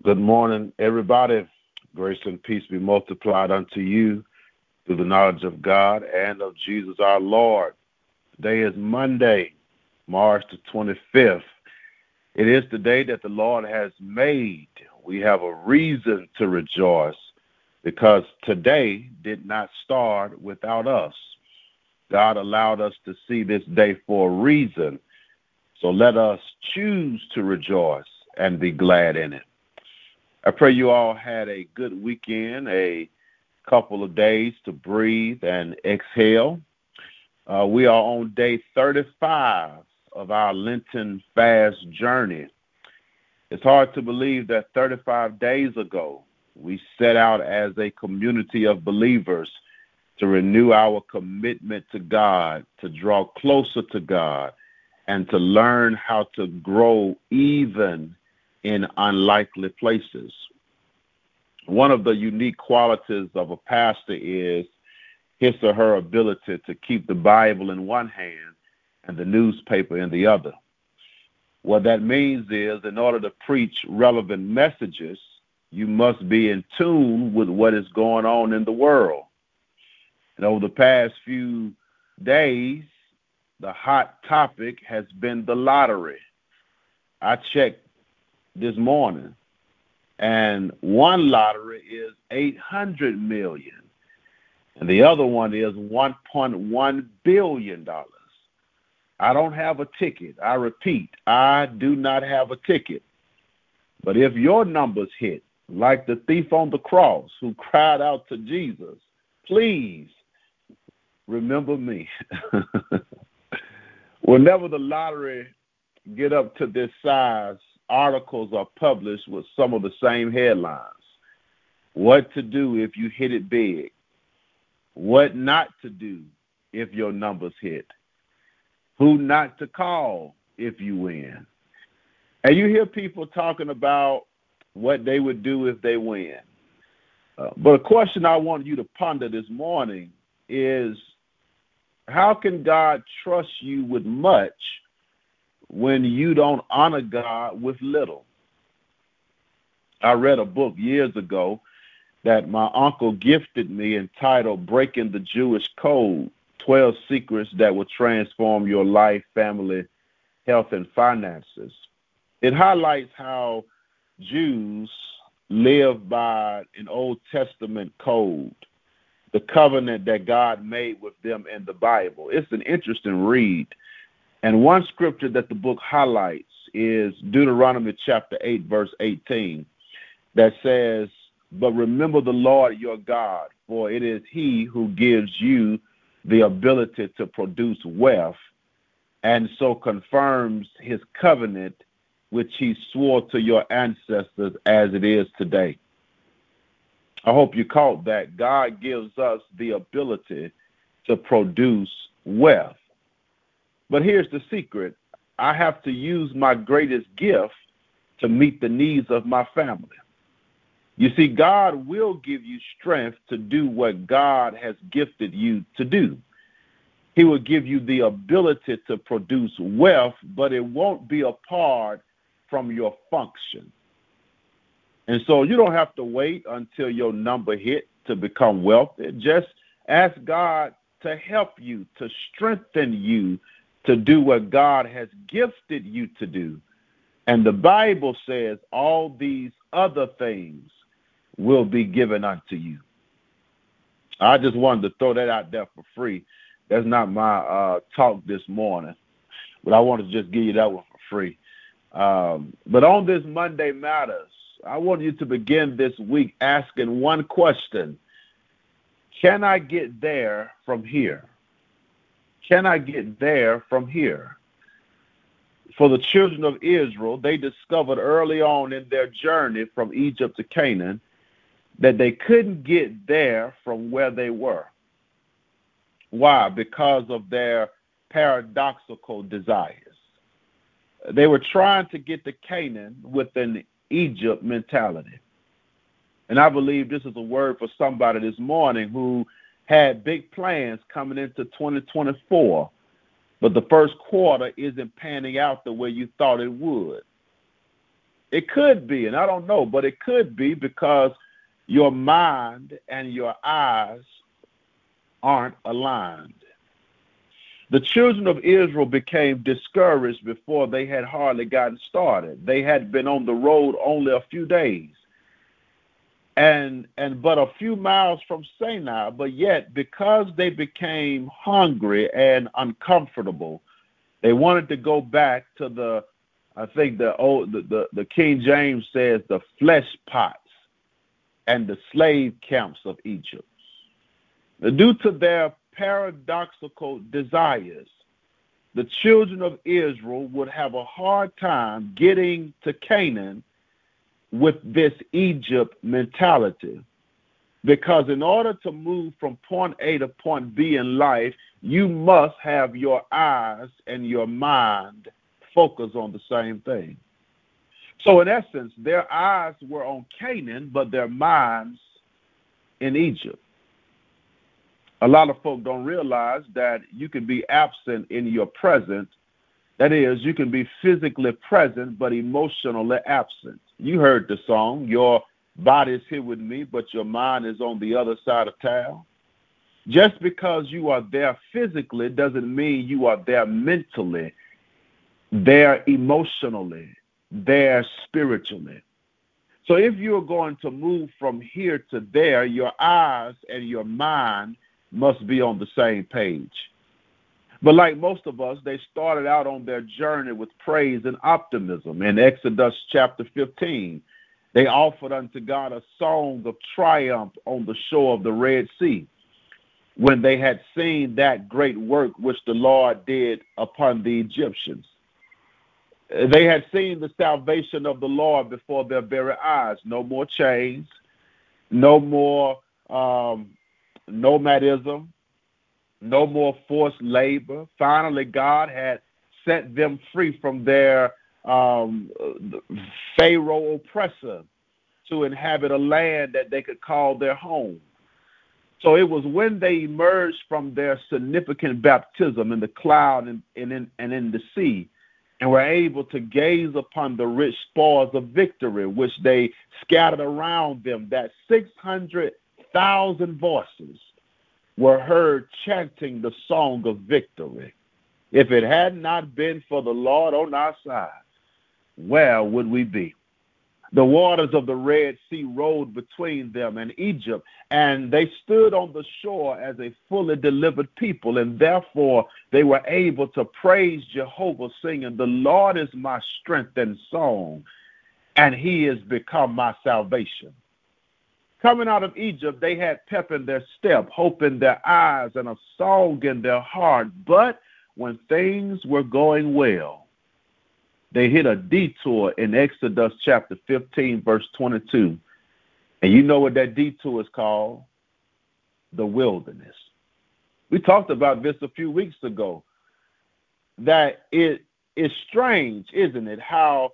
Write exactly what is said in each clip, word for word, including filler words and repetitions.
Good morning, everybody. Grace and peace be multiplied unto you through the knowledge of God and of Jesus our Lord. Today is Monday, March the twenty-fifth. It is the day that the Lord has made. We have a reason to rejoice because today did not start without us. God allowed us to see this day for a reason. So let us choose to rejoice and be glad in it. I pray you all had a good weekend, a couple of days to breathe and exhale. Uh, we are on day thirty-five of our Lenten fast journey. It's hard to believe that thirty-five days ago, we set out as a community of believers to renew our commitment to God, to draw closer to God, and to learn how to grow even in unlikely places. One of the unique qualities of a pastor is his or her ability to keep the Bible in one hand and the newspaper in the other. What that means is, in order to preach relevant messages, you must be in tune with what is going on in the world. And over the past few days, the hot topic has been the lottery. I checked this morning, and one lottery is eight hundred million dollars, and the other one is one point one billion dollars. I don't have a ticket. I repeat, I do not have a ticket. But if your numbers hit, like the thief on the cross who cried out to Jesus, please remember me. Whenever the lottery get up to this size, articles are published with some of the same headlines. What to do if you hit it big? What not to do if your numbers hit? Who not to call if you win? And you hear people talking about what they would do if they win. Uh, but a question I want you to ponder this morning is, how can God trust you with much when you don't honor God with little? I read a book years ago that my uncle gifted me entitled Breaking the Jewish Code, twelve Secrets That Will Transform Your Life, Family, Health, and Finances. It highlights how Jews live by an Old Testament code, the covenant that God made with them in the Bible. It's an interesting read. And one scripture that the book highlights is Deuteronomy chapter eight, verse eighteen, that says, "But remember the Lord your God, for it is he who gives you the ability to produce wealth, and so confirms his covenant, which he swore to your ancestors as it is today." I hope you caught that. God gives us the ability to produce wealth. But here's the secret. I have to use my greatest gift to meet the needs of my family. You see, God will give you strength to do what God has gifted you to do. He will give you the ability to produce wealth, but it won't be apart from your function. And so you don't have to wait until your number hit to become wealthy. Just ask God to help you, to strengthen you, to do what God has gifted you to do. And the Bible says all these other things will be given unto you. I just wanted to throw that out there for free. That's not my uh, talk this morning, but I wanted to just give you that one for free. Um, but on this Monday Matters, I want you to begin this week asking one question. Can I get there from here? Can I get there from here? For the children of Israel, they discovered early on in their journey from Egypt to Canaan that they couldn't get there from where they were. Why? Because of their paradoxical desires. They were trying to get to Canaan with an Egypt mentality. And I believe this is a word for somebody this morning who had big plans coming into twenty twenty-four, but the first quarter isn't panning out the way you thought it would. It could be, and I don't know, but it could be because your mind and your eyes aren't aligned. The children of Israel became discouraged before they had hardly gotten started. They had been on the road only a few days and and but a few miles from Sinai, but yet because they became hungry and uncomfortable, they wanted to go back to the, I think the old the, the, the King James says the flesh pots and the slave camps of Egypt. Due to their paradoxical desires, the children of Israel would have a hard time getting to Canaan with this Egypt mentality. Because in order to move from point A to point B in life, you must have your eyes and your mind focus on the same thing. So in essence, their eyes were on Canaan, but their minds in Egypt. A lot of folk don't realize that you can be absent in your present. That is, you can be physically present, but emotionally absent. You heard the song, your body is here with me, but your mind is on the other side of town. Just because you are there physically doesn't mean you are there mentally, there emotionally, there spiritually. So if you're going to move from here to there, your eyes and your mind must be on the same page. But like most of us, they started out on their journey with praise and optimism. In Exodus chapter fifteen, they offered unto God a song of triumph on the shore of the Red Sea when they had seen that great work which the Lord did upon the Egyptians. They had seen the salvation of the Lord before their very eyes. No more chains, no more um, nomadism, no more forced labor. Finally, God had set them free from their um, Pharaoh oppressor to inhabit a land that they could call their home. So it was when they emerged from their significant baptism in the cloud and, and, in, and in the sea, and were able to gaze upon the rich spoils of victory, which they scattered around them, that six hundred thousand voices were heard chanting the song of victory. If it had not been for the Lord on our side, where would we be? The waters of the Red Sea rolled between them and Egypt, and they stood on the shore as a fully delivered people, and therefore they were able to praise Jehovah, singing, "The Lord is my strength and song, and he has become my salvation." Coming out of Egypt, they had pep in their step, hope in their eyes, and a song in their heart. But when things were going well, they hit a detour in Exodus chapter fifteen, verse twenty-two. And you know what that detour is called? The wilderness. We talked about this a few weeks ago, that it is strange, isn't it, how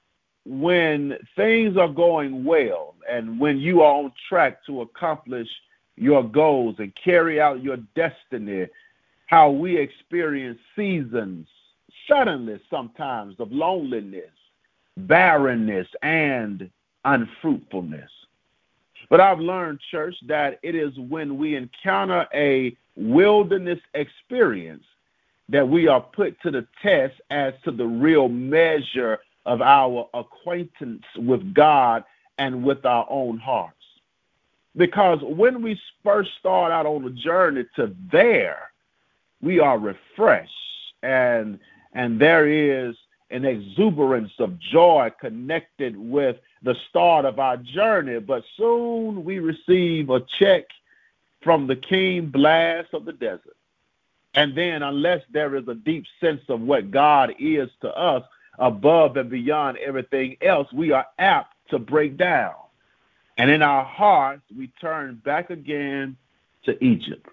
when things are going well and when you are on track to accomplish your goals and carry out your destiny, how we experience seasons suddenly sometimes of loneliness, barrenness, and unfruitfulness. But I've learned, church, that it is when we encounter a wilderness experience that we are put to the test as to the real measure of our acquaintance with God and with our own hearts. Because when we first start out on the journey to there, we are refreshed, and and there is an exuberance of joy connected with the start of our journey. But soon we receive a check from the keen blast of the desert. And then unless there is a deep sense of what God is to us above and beyond everything else, we are apt to break down. And in our hearts, we turn back again to Egypt.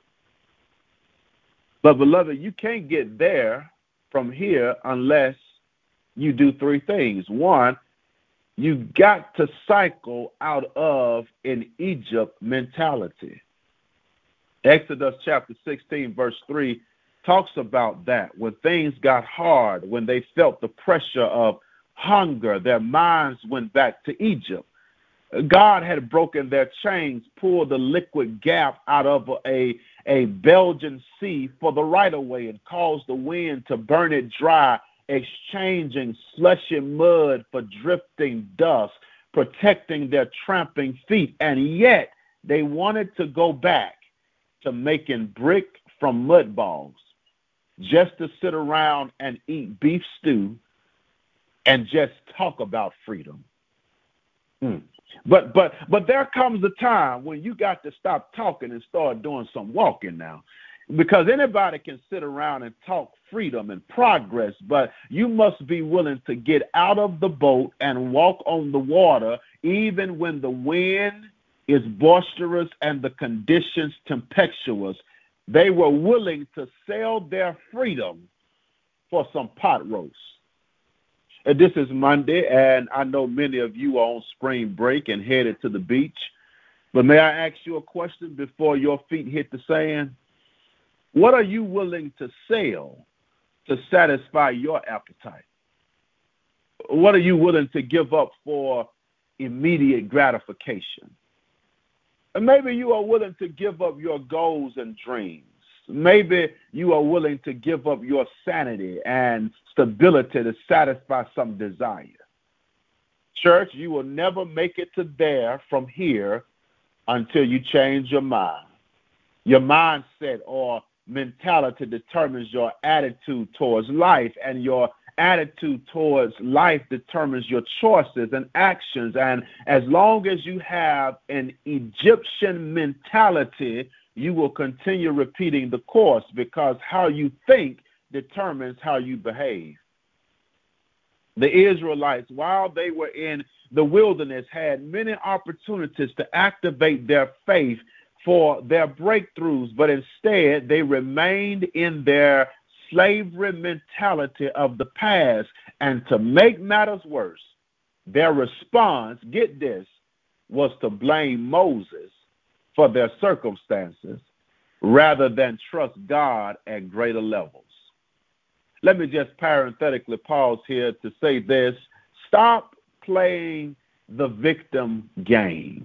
But beloved, you can't get there from here unless you do three things. One, you got to cycle out of an Egypt mentality. Exodus chapter sixteen, verse three talks about that. When things got hard, when they felt the pressure of hunger. Their minds went back to Egypt. God had broken their chains, pulled the liquid gap out of a, a Belgian sea for the right of way, and caused the wind to burn it dry, exchanging slushy mud for drifting dust, protecting their tramping feet. And yet they wanted to go back to making brick from mud balls, just to sit around and eat beef stew and just talk about freedom. Mm. But but but there comes a time when you got to stop talking and start doing some walking now. Because anybody can sit around and talk freedom and progress, but you must be willing to get out of the boat and walk on the water, even when the wind is boisterous and the conditions tempestuous. They were willing to sell their freedom for some pot roast. And this is Monday, and I know many of you are on spring break and headed to the beach. But may I ask you a question before your feet hit the sand? What are you willing to sell to satisfy your appetite? What are you willing to give up for immediate gratification? And maybe you are willing to give up your goals and dreams. Maybe you are willing to give up your sanity and stability to satisfy some desire. Church, you will never make it to there from here until you change your mind. Your mindset or mentality determines your attitude towards life, and your attitude towards life determines your choices and actions. And as long as you have an Egyptian mentality, you will continue repeating the course, because how you think determines how you behave. The Israelites, while they were in the wilderness, had many opportunities to activate their faith for their breakthroughs, but instead they remained in their slavery mentality of the past. And to make matters worse, their response, get this, was to blame Moses for their circumstances rather than trust God at greater levels. Let me just parenthetically pause here to say this. Stop playing the victim game.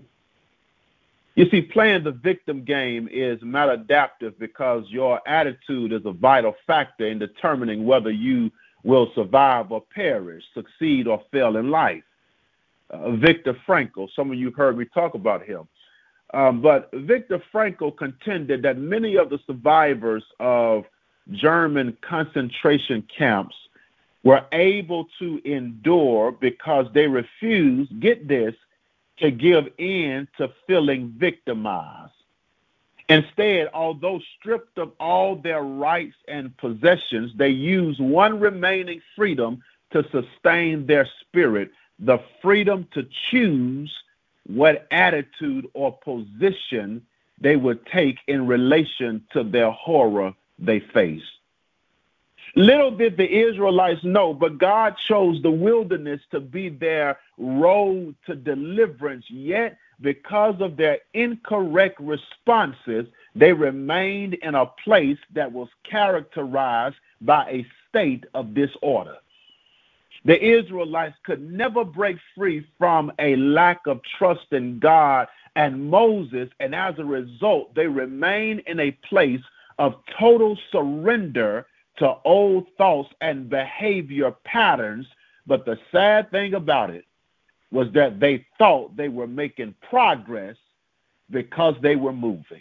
You see, playing the victim game is maladaptive because your attitude is a vital factor in determining whether you will survive or perish, succeed or fail in life. Uh, Viktor Frankl, some of you heard me talk about him. Um, but Viktor Frankl contended that many of the survivors of German concentration camps were able to endure because they refused, get this, to give in to feeling victimized. Instead, although stripped of all their rights and possessions, they used one remaining freedom to sustain their spirit, the freedom to choose what attitude or position they would take in relation to their horror they faced. Little did the Israelites know, but God chose the wilderness to be their road to deliverance. Yet, because of their incorrect responses, they remained in a place that was characterized by a state of disorder. The Israelites could never break free from a lack of trust in God and Moses, and as a result, they remained in a place of total surrender to old thoughts and behavior patterns. But the sad thing about it was that they thought they were making progress because they were moving.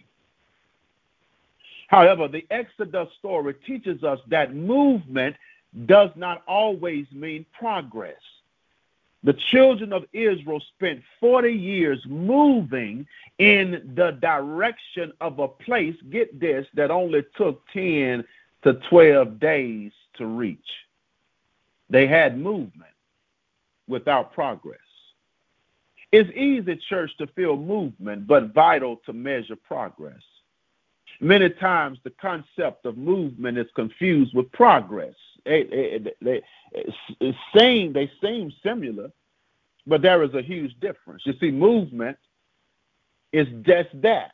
However, the Exodus story teaches us that movement does not always mean progress. The children of Israel spent forty years moving in the direction of a place, get this, that only took ten to twelve days to reach. They had movement without progress. It's easy, church, to feel movement, but vital to measure progress. Many times the concept of movement is confused with progress. They, they, they, it seem, they seem similar, but there is a huge difference. You see, movement is just that,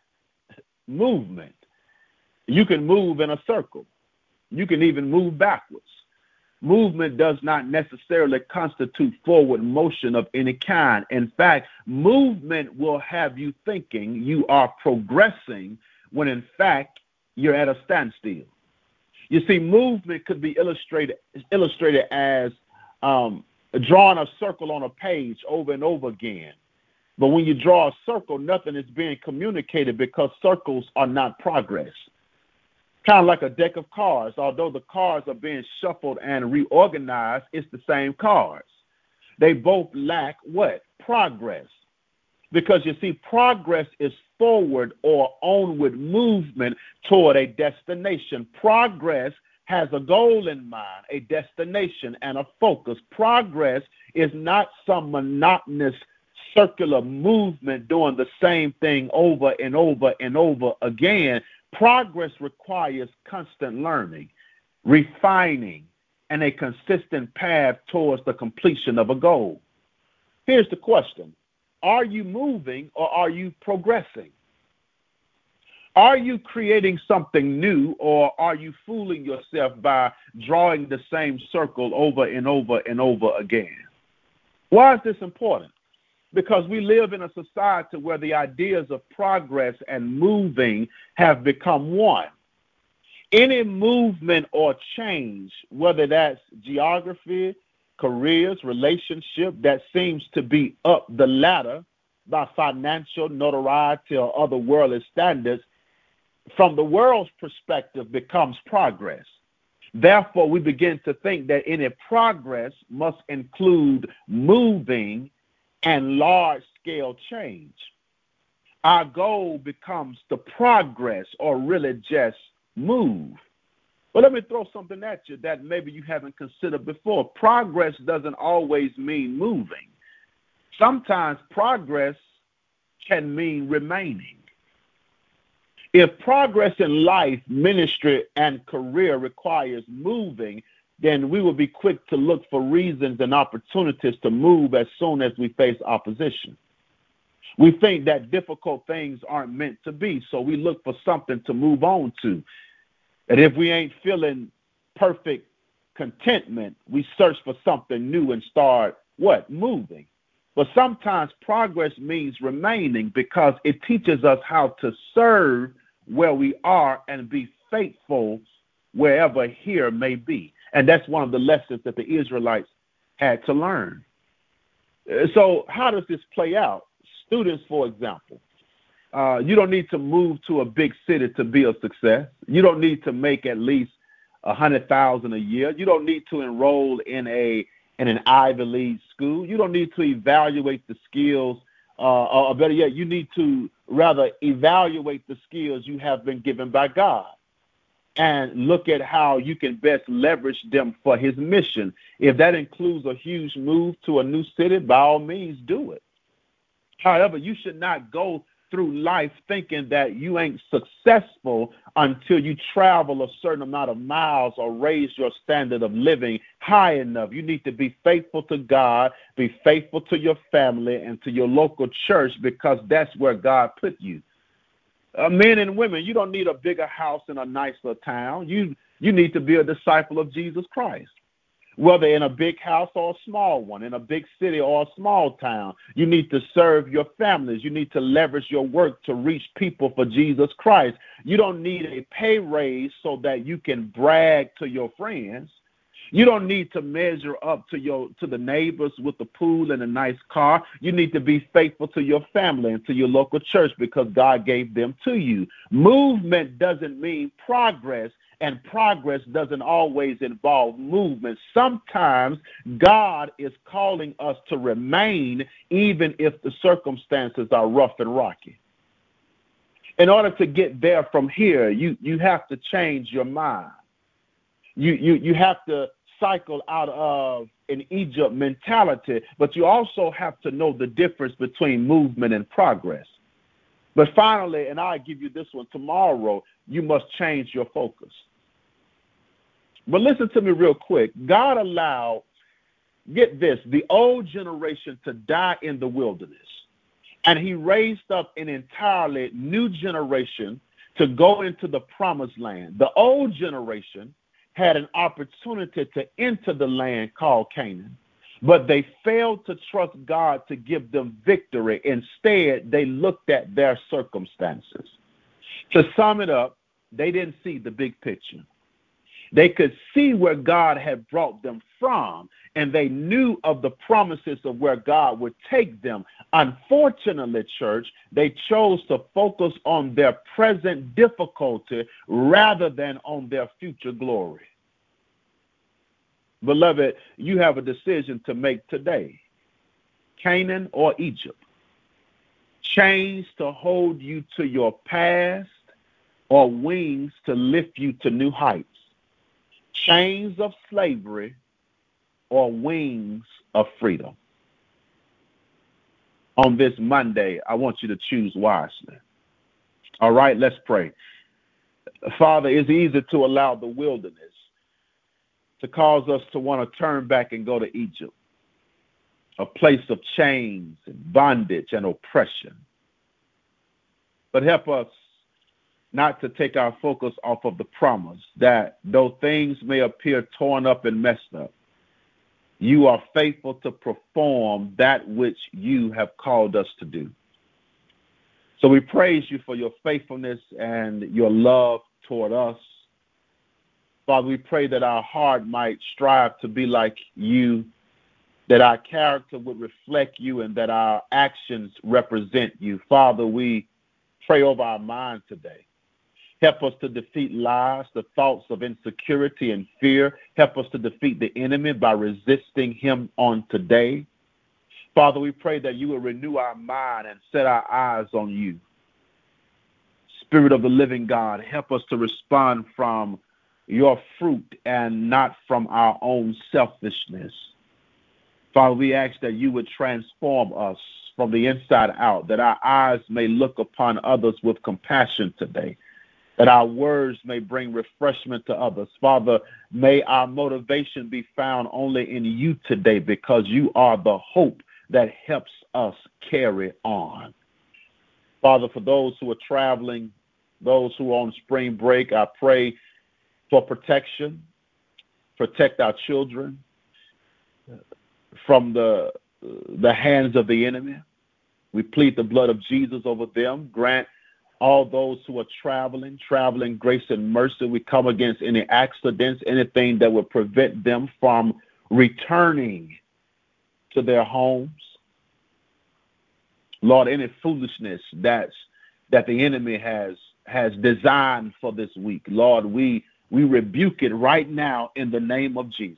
movement. You can move in a circle. You can even move backwards. Movement does not necessarily constitute forward motion of any kind. In fact, movement will have you thinking you are progressing when in fact you're at a standstill. You see, movement could be illustrated illustrated as um, drawing a circle on a page over and over again. But when you draw a circle, nothing is being communicated because circles are not progress. Kind of like a deck of cards. Although the cards are being shuffled and reorganized, it's the same cards. They both lack what? Progress. Because you see, progress is forward or onward movement toward a destination. Progress has a goal in mind, a destination, and a focus. Progress is not some monotonous circular movement doing the same thing over and over and over again. Progress requires constant learning, refining, and a consistent path towards the completion of a goal. Here's the question. Are you moving or are you progressing? Are you creating something new or are you fooling yourself by drawing the same circle over and over and over again? Why is this important? Because we live in a society where the ideas of progress and moving have become one. Any movement or change, whether that's geography, careers, relationship, that seems to be up the ladder by financial notoriety or other worldly standards, from the world's perspective becomes progress. Therefore, we begin to think that any progress must include moving and large-scale change. Our goal becomes to progress or really just move. But let me throw something at you that maybe you haven't considered before. Progress doesn't always mean moving. Sometimes progress can mean remaining. If progress in life, ministry, and career requires moving, then we will be quick to look for reasons and opportunities to move as soon as we face opposition. We think that difficult things aren't meant to be, so we look for something to move on to. And if we ain't feeling perfect contentment, we search for something new and start, what? Moving. But sometimes progress means remaining because it teaches us how to serve where we are and be faithful wherever here may be. And that's one of the lessons that the Israelites had to learn. So how does this play out? Students, for example, uh, you don't need to move to a big city to be a success. You don't need to make at least a hundred thousand a year. You don't need to enroll in a in an Ivy League school. You don't need to evaluate the skills, uh, or better yet, you need to rather evaluate the skills you have been given by God and look at how you can best leverage them for his mission. If that includes a huge move to a new city, by all means, do it. However, you should not go through life thinking that you ain't successful until you travel a certain amount of miles or raise your standard of living high enough. You need to be faithful to God, be faithful to your family and to your local church because that's where God put you. Uh, men and women, you don't need a bigger house in a nicer town. You you need to be a disciple of Jesus Christ. Whether in a big house or a small one, in a big city or a small town, you need to serve your families. You need to leverage your work to reach people for Jesus Christ. You don't need a pay raise so that you can brag to your friends. You don't need to measure up to your to the neighbors with the pool and a nice car. You need to be faithful to your family and to your local church because God gave them to you. Movement doesn't mean progress, and progress doesn't always involve movement. Sometimes God is calling us to remain even if the circumstances are rough and rocky. In order to get there from here, you, you have to change your mind. You, you, you have to cycle out of an Egypt mentality, but you also have to know the difference between movement and progress. But finally, and I'll give you this one tomorrow, you must change your focus. But listen to me real quick. God allowed, get this, the old generation to die in the wilderness. And he raised up an entirely new generation to go into the promised land. The old generation had an opportunity to enter the land called Canaan, but they failed to trust God to give them victory. Instead, they looked at their circumstances. To sum it up, they didn't see the big picture. They could see where God had brought them from, and they knew of the promises of where God would take them. Unfortunately, church, they chose to focus on their present difficulty rather than on their future glory. Beloved, you have a decision to make today. Canaan or Egypt. Chains to hold you to your past or wings to lift you to new heights. Chains of slavery or wings of freedom. On this Monday, I want you to choose wisely. All right, let's pray. Father, it's easy to allow the wilderness to cause us to want to turn back and go to Egypt, a place of chains and bondage and oppression. But help us not to take our focus off of the promise that though things may appear torn up and messed up, you are faithful to perform that which you have called us to do. So we praise you for your faithfulness and your love toward us. Father, we pray that our heart might strive to be like you, that our character would reflect you, and that our actions represent you. Father, we pray over our mind today. Help us to defeat lies, the thoughts of insecurity and fear. Help us to defeat the enemy by resisting him on today. Father, we pray that you will renew our mind and set our eyes on you. Spirit of the living God, help us to respond from your fruit and not from our own selfishness. Father, we ask that you would transform us from the inside out, that our eyes may look upon others with compassion today, that our words may bring refreshment to others. Father, may our motivation be found only in you today, because you are the hope that helps us carry on. Father, for those who are traveling, those who are on spring break, I pray for protection. Protect our children from the, the hands of the enemy. We plead the blood of Jesus over them. Grant all those who are traveling, traveling grace and mercy. We come against any accidents, anything that would prevent them from returning to their homes. Lord, any foolishness that's that the enemy has has designed for this week, Lord, we we rebuke it right now in the name of Jesus.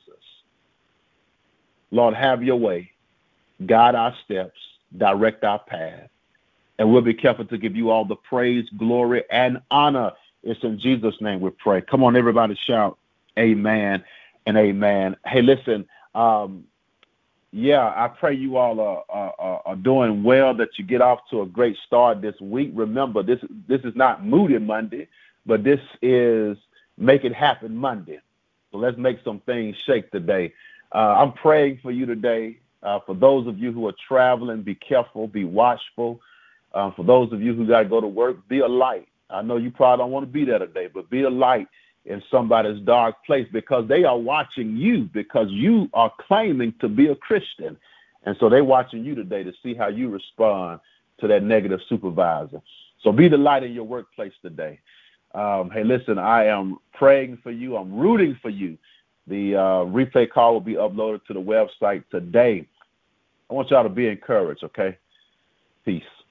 Lord, have your way. Guide our steps, direct our path. And we'll be careful to give you all the praise, glory, and honor. It's in Jesus' name we pray. Come on, everybody, shout amen and amen. Hey, listen, um, yeah, I pray you all are, are, are doing well, that you get off to a great start this week. Remember, this, this is not Moody Monday, but this is Make It Happen Monday. So let's make some things shake today. Uh, I'm praying for you today. Uh, for those of you who are traveling, be careful, be watchful. Uh, for those of you who got to go to work, be a light. I know you probably don't want to be there today, but be a light in somebody's dark place, because they are watching you, because you are claiming to be a Christian. And so they're watching you today to see how you respond to that negative supervisor. So be the light in your workplace today. Um, hey, listen, I am praying for you. I'm rooting for you. The uh, replay call will be uploaded to the website today. I want y'all to be encouraged, okay? Peace.